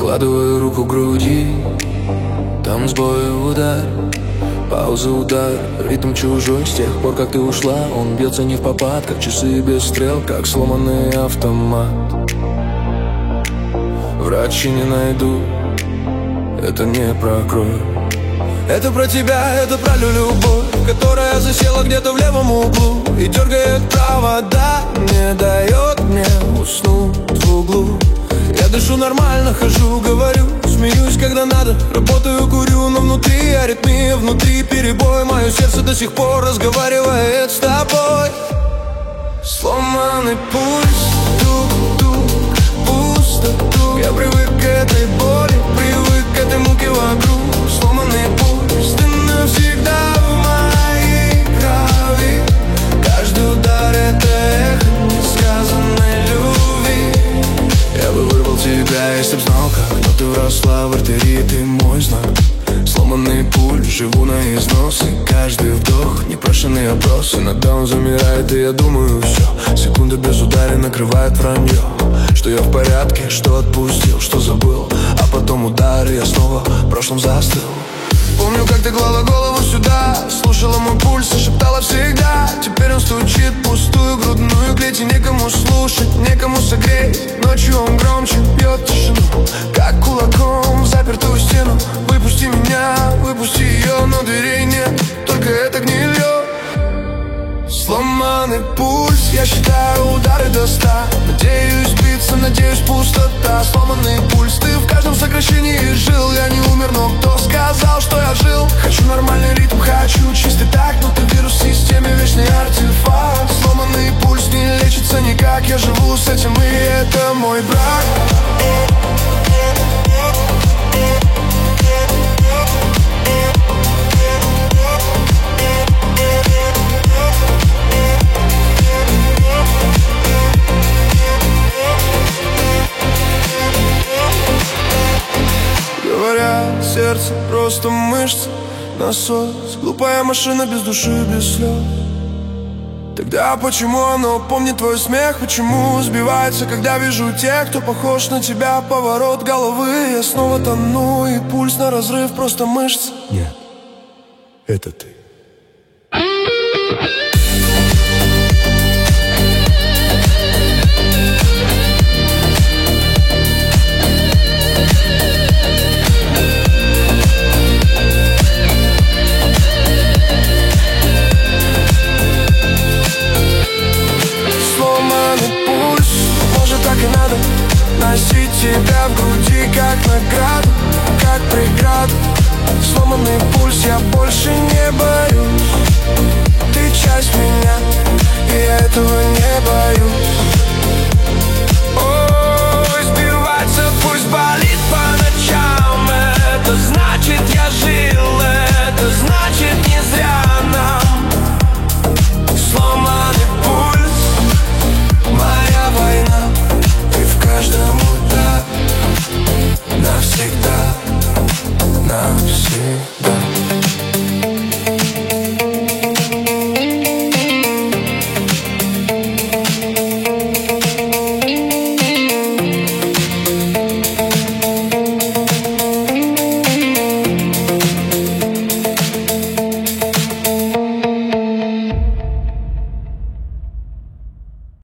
Прикладываю руку к груди, там сбой удар, пауза удар, ритм чужой. С тех пор, как ты ушла, он бьется не в попад, как часы без стрел, как сломанный автомат. Врачи не найду, это не про кровь. Это про тебя, это про любовь, которая засела где-то в левом углу и дергает провода, не дает мне уснуть в углу. Я дышу нормально, хожу, говорю, смеюсь, когда надо, работаю, курю, но внутри аритмия, внутри перебой. Мое сердце до сих пор разговаривает с тобой. Сломанный пульс, тук-тук, пусто-тук. Я привык к этой боли, привык к этой муке вокруг. Сломанный пульс, ты навсегда в моей крови. Каждый удар — это эхо несказанной любви. Я бы вырвал тебя, если б знал, как ты вросла в артерии, ты мой знак. Сломанный пульс, живу на износ, и каждый вдох непрошенный опрос. Иногда он замирает, и я думаю, все. Секунда без удара накрывает вранье, что я в порядке, что отпустил, что забыл. А потом удар, и я снова в прошлом застыл. Помню, как ты клала голову сюда, слушала мой пульс и шептала всегда. Теперь он стучит в пустую грудную клеть, и некому слушать, некому согреть. Ночью он громче бьет тишину, как кулаком в запертую стену. Выпусти меня, выпусти ее, но дверей нет, только это гнилье. Сломанный пульс, я считаю удары до 100. Надеюсь сбиться, надеюсь пустота. Сломанный пульс, ты в каждом сокращении жил. Я не умер, но кто сказал, что я жил? Хочу нормальный ритм, хочу чистый так, но ты вирус в системе, вечный артефакт. Сломанный пульс не лечится никак, я живу с этим, и это мой брак. Говорят, сердце просто мышцы, насос, глупая машина без души, без слез. Тогда почему оно помнит твой смех? Почему сбивается, когда вижу тех, кто похож на тебя? Поворот головы, я снова тону, и пульс на разрыв, просто мышцы. Нет, это ты. Носить тебя в груди, как награду, как преграду. Сломанный пульс, я больше не боюсь. Ты часть меня, и я этого не боюсь.